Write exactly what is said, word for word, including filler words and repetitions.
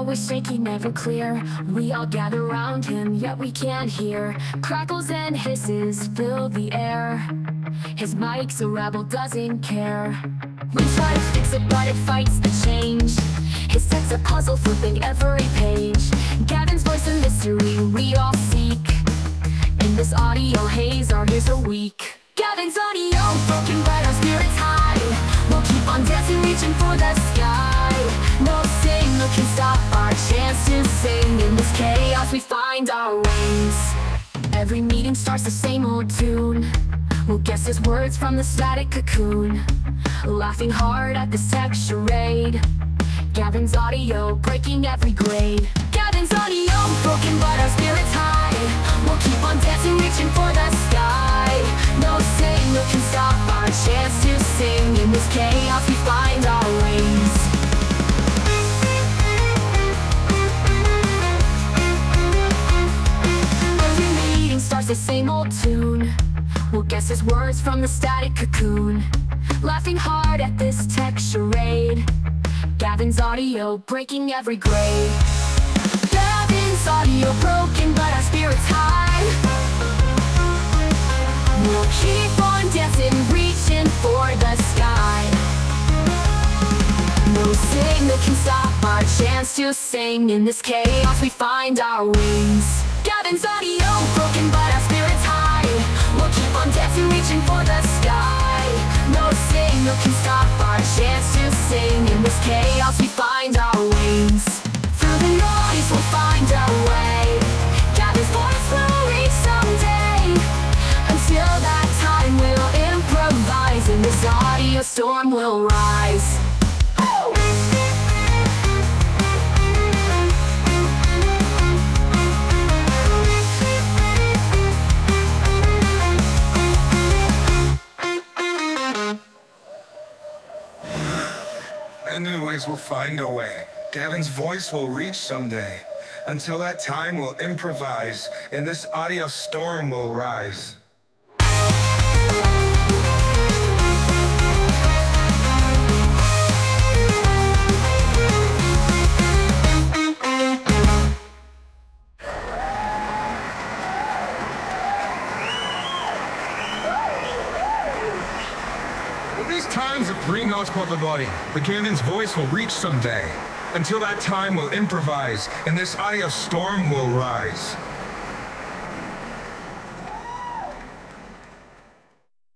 voice shaky, never clear. We all gather around him, yet we can't hear. Crackles and hisses fill the air. His mic's a rebel, doesn't care. We try to fix it, but it fights the change. His text's a puzzle, flipping every page. Gavin's voice a mystery we all seek. In this audio haze, our ears are weak. Gavin's audio, broken but our spirits high. We'll keep on dancing, reaching for the sky. No signal can stop our chance to sing. In this chaos we find our wings. Every meeting starts the same old tune. We'll guess his words from the static cocoon. Laughing hard at this tech charade. Gavin's audio, breaking every grade. Gavin's audio, broken but our spirits high. We'll keep on dancing, reaching for the sky. No signal can stop our chance to sing. In this chaos we find our wings. Every meeting starts the same old tune. We'll guess his words from the static cocoon. Laughing hard at this tech charade. Gavin's audio, breaking every grade. Gavin's audio, broken but our spirits high. We'll keep on dancing, reaching for the sky. No signal can stop our chance to sing. In this chaos we find our wings. Gavin's audio, broken but our spirits high. We'll keep on dancing, reaching for the sky. No signal can stop our chance to sing. In this chaos we find our wings. Through the noise we'll find our way. Gavin's voice will reach someday. Until that time we'll improvise. In this audio storm we'll rise. And anyways, we'll find a way. Gavin's voice will reach someday. Until that time, we'll improvise. In this audio storm, we'll rise. These times of greenhouse probability, but Gavin's voice will reach someday. Until that time, we'll improvise. In this audio storm, we'll rise.